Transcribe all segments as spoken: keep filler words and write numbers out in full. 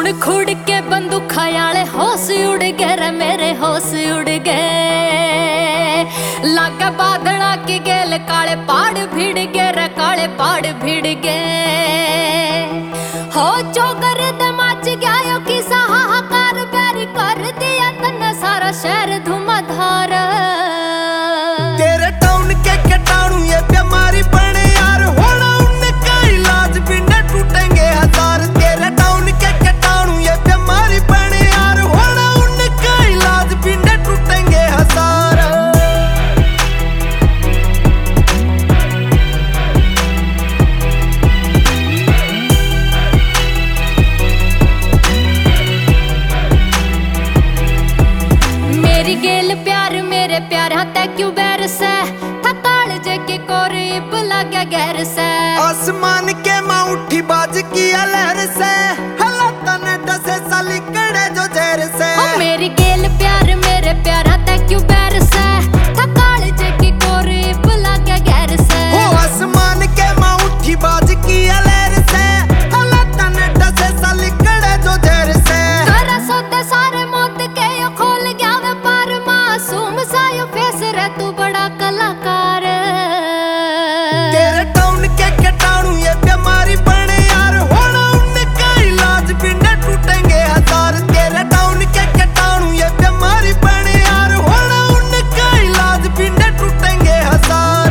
खुड़ खुड़ के बंदूक खयाले होश उड़ गए रे मेरे होश उड़ गए। लागे बादला की गेल काले पहाड़ भिड़ गए रे काले पहाड़ भिड़ गए। हो चौकर दमाच गया यो किसा हाहाकार बैरी कर दिया तन्ने सारा शहर धुआंधार। तेरे टाउन के कटाणू ये बीमारी बने यार होना उनका इलाज भी न टूटेंगे हजार। तेरे टाउन के कटाणू ये बीमारी बने यार होना उनका इलाज भी न टूटेंगे हजार। मेरी गेल प्यार मेरे प्यार हाथे क्यों बैर से थकाल जगे कोरीब लगे गैर से। आसमान के माँ उठी बाज की लहर से हालात ने दसे साली कड़े जो जहर से। ओ मेरी गेल प्यार मेरे प्यार हाथे क्यों बैर से थकाल जगे कोरीब लगे गैर से। ओ आसमान के माँ उठी बाज की लहर से हालात ने दसे साली कड़े जो जहर से। तेरा सोते सारे मौत के यो खोल गया वे पार मासूम सा यो फेस रे तू बड़ा कलाकार। तेरे टाउन के कटाणू ये बीमारी बने यार होना उनका इलाज भी न टूटेंगे हजार। तेरे टाउन के कटाणू ये बीमारी बने यार होना उनका इलाज भी न टूटेंगे हजार।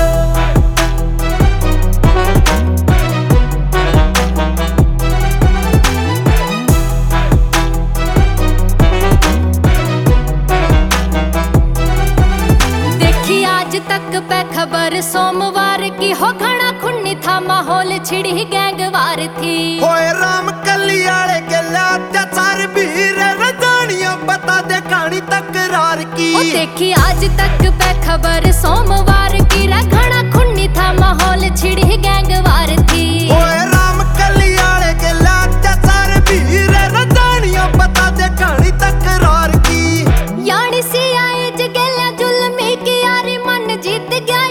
देखी आज तक पे खबर सोमवार की हो घना खुन्नी था माहौल छिड़ी गैंगवार थी। होए राम कलियाले के अत्याचार भी रजानियां बता दे कहानी तकरार की। ओ देखी आज तक पे खबर सोमवार की रे घना खुन्नी था माहौल छिड़ी गैंगवार थी। होए राम कलियाले के अत्याचार भी रजानियां बता दे कहानी तकरार की। यानी सी आए जगेला जुल्मी की यारी मन जीत गया